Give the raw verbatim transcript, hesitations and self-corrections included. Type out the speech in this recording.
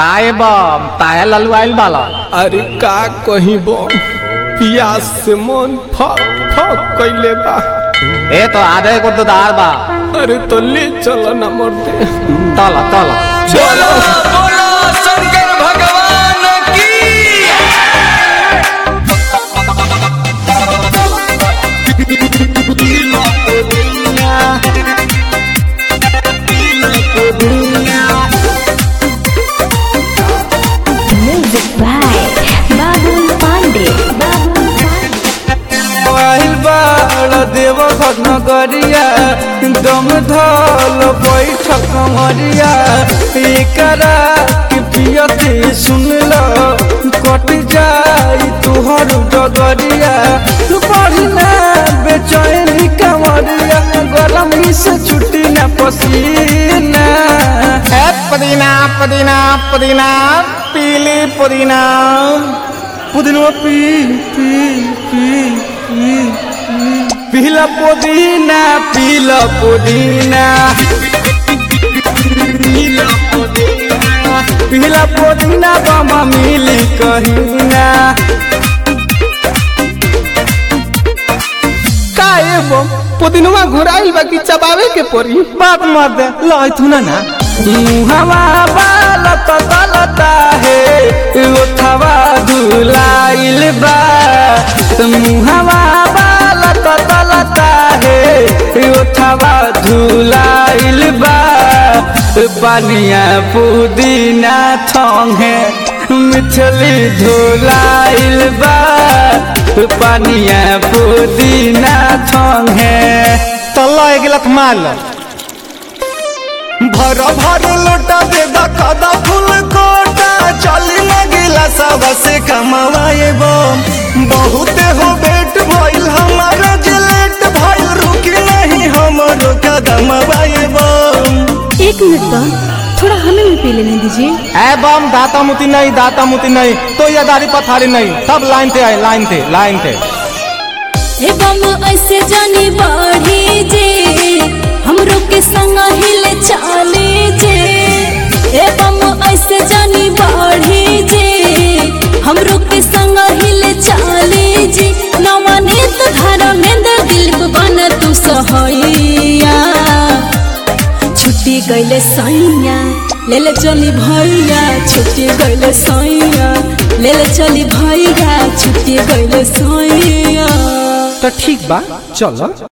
आए बम ताया ललू आइल बाला। अरे का कहीं बम पियास से मन फक फक कइले बा। ए तो आधे को तो दार बा। अरे तो ले चलो ना मरते। तला तला चलो बोलो शंकर भगवान की। Music by Babul Pandey. Babul आइल बाड़ देव नगरिया दम धल बैठक मरिया एकरा के पियते सुन लो कट जाई तुहर डगरिया तू पढ़ना बेचैनी कमरिया गरमी से छुट्टी न पसीना। ए पुदीना पुदीना पुदीना पीली पुदीना पुदीना पी पी पी पी पीला पुदीना पीला पुदीना पीला पुदीना पीला पुदीना बामा मिली कहीना। काए बम पुदीनवा घुराइल बा कि चबावे के पड़ी। बात मत दे लइथुना ना मुहवा बालत तलता है ओठवा धुलाइल बा मुहवा बालत तलता है ओठवा धुलाइल बा पानिया पुदीना थोंगे मिथली धुलाइल बा पानिया पुदीना थोंगे। तल्ला एक गिलास मार लो। भर भर लोटा दे दखदा फूल कोटा चली लगिला सब से कमाए बम बहुत हो बेट भइल हमारा जिलेट भइल रुकी नहीं हमरो कदम बाए बम। एक मिनट बम, थोड़ा हमें भी पी लेने दीजिए। ए बम दाता मुती नहीं दाता मुती नहीं तो ये दारी पथारी नहीं सब लाइन थे आए लाइन थे लाइन थे। ए बम ऐसे जानी बढ़ी जे हमरो के संग हिले चाले जे ए बम ऐसे जानी बढ़ी जे हमरो के संग हिले चाले जे नवने तो धारा में दिल बना तू सहैया छुट्टी गइले सैया ले ले चली भैया छुट्टी गइले सैया ले ले चली भैया छुट्टी गइले सैया। तो ठीक बा चलो।